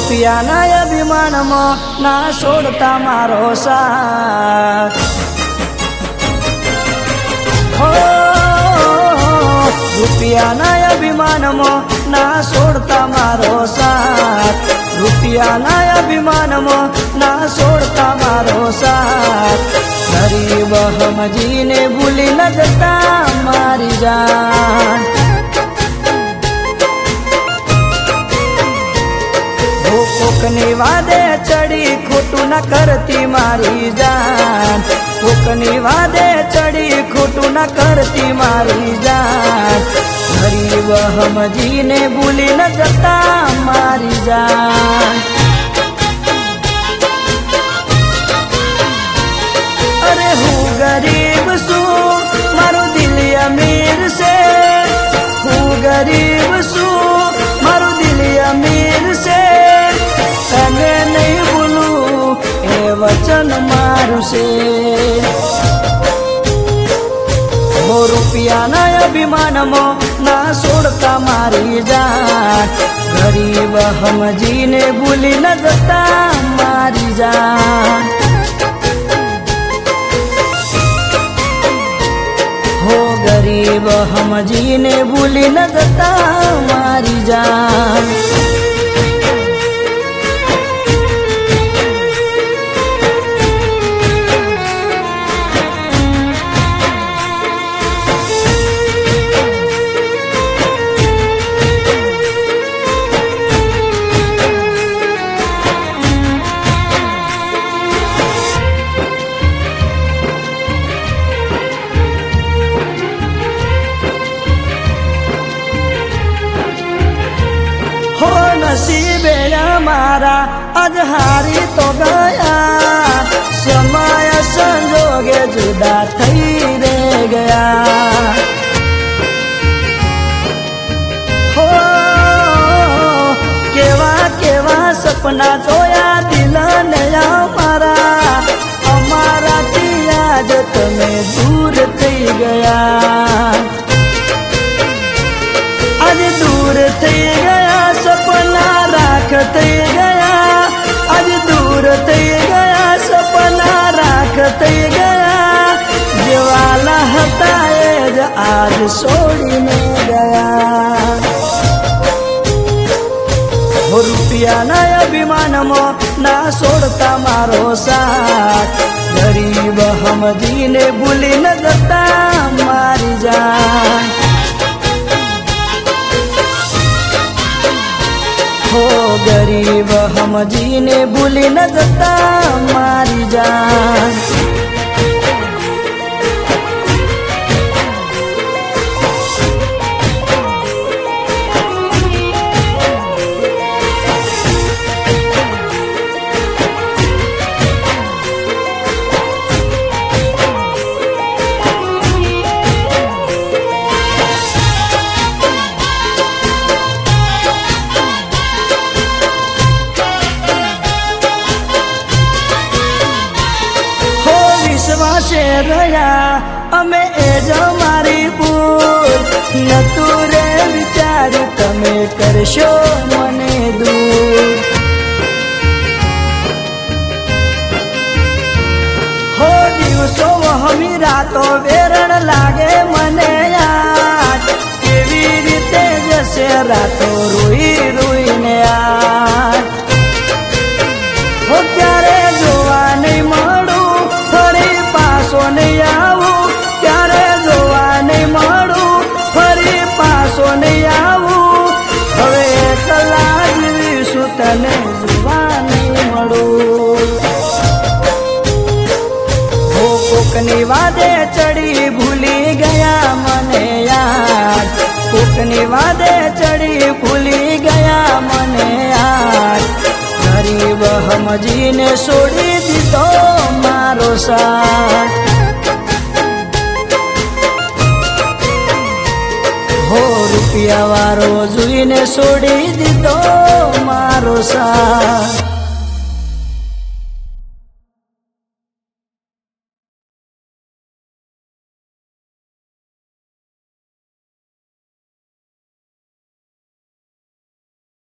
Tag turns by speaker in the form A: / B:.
A: રૂપિયાના અભિમાનમાં ના છોડતા મારો સાથ હો રૂપિયાના અભિમાનમાં ના છોડતા મારો સાથ રૂપિયાના અભિમાનમાં ના છોડતા મારો સાથ ગરીબ સમજીને ભૂલી ન જતા મારી જાન કોકની વાદે ચડી ખોટું ન કરતી મારી જાન કોકની વાદે ચડી ખોટું ન કરતી મારી જાન ગરીબ સમજીને ભૂલી ન જતા મારી જાન અરે હું ગરીબ છું મારું દિલ અમીર છે હું ગરીબ છું મારું દિલ અમીર છે તને નહીં ભૂલું એ વચન મારું છે હો રૂપિયાના અભિમાનમાં ના છોડતા મારી જાન ગરીબ સમજીને ભૂલી ન જતા મારી જાન હો ગરીબ સમજીને ભૂલી ન જતા મારી જાન नसीबे हमारा आज हारी तो गया समय संजोगे जुदा थई रे गया हो केवा केवा सपना जोया दिल ने हमारा आज તમે दूर थई गया आज दूर थई गया सपना राख थई गया आज दूर थई गया सपना राख थई गया जेवाला હતા એ જ આજ છોડીને ગયા રૂપિયાના અભિમાનમાં ના છોડતા મારો સાથ ગરીબ સમજીને ભૂલી ન જતા મારી જાન हो गरीब समजीने भूली न जता मारी जान વિશ્વાસે રહ્યા અમે એ જ મારી ભૂલ નતું રે વિચાર તમે કરશો મને દૂર હો દિવસો હમી રાતો વેરણ લાગે મને યાદ કેવી રીતે જશે રાતો રોઈ રોઈને યાદ હો ક્યારે જોવા નહીં મળું ફરી પાછો નહીં આવું ક્યારે જોવા નહીં મળું ફરી પાછો નહીં આવું હવે એકલા જીવીશું તને જોવા નહીં મળું હો કોકની વાદે ચડી ભૂલી ગયા મને યાદ કોકની વાદે ચડી ભૂલી ગયા મને યાદ ગરીબ સમજીને છોડી દીધો મારો સાથ હો રૂપિયા વાળો જોઈને છોડી દીધો મારો સાથ